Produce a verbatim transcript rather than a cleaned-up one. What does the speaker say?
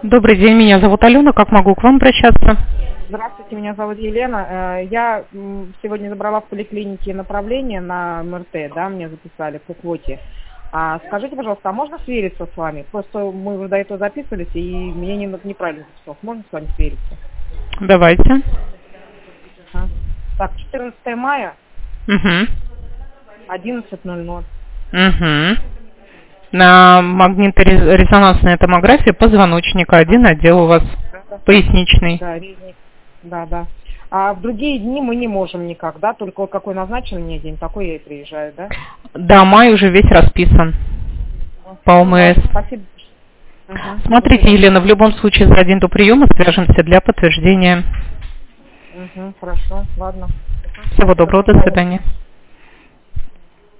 Добрый день, меня зовут Алена. Как могу к вам обращаться? Здравствуйте, меня зовут Елена. Э, Я м, сегодня забрала в поликлинике направление на эм эр тэ, да, мне записали по квоте. А скажите, пожалуйста, а можно свериться с вами? Просто мы уже до этого записывались, и мне не, неправильно записалось. Можно с вами свериться? Давайте. А? Так, четырнадцатое мая, Угу. одиннадцать ноль ноль. Угу. На магниторезонансной томографии позвоночника один отдел у вас Да, да. поясничный. Да, резник. Да, да. А в другие дни мы не можем никак, да? Только вот какой назначен мне день, такой я и приезжаю, да? Да, май уже весь расписан по Ну, о эм эс. ладно, спасибо. Угу. Смотрите, Елена, в любом случае за день до приема свяжемся для подтверждения. Угу, хорошо, ладно. Всего доброго, до свидания.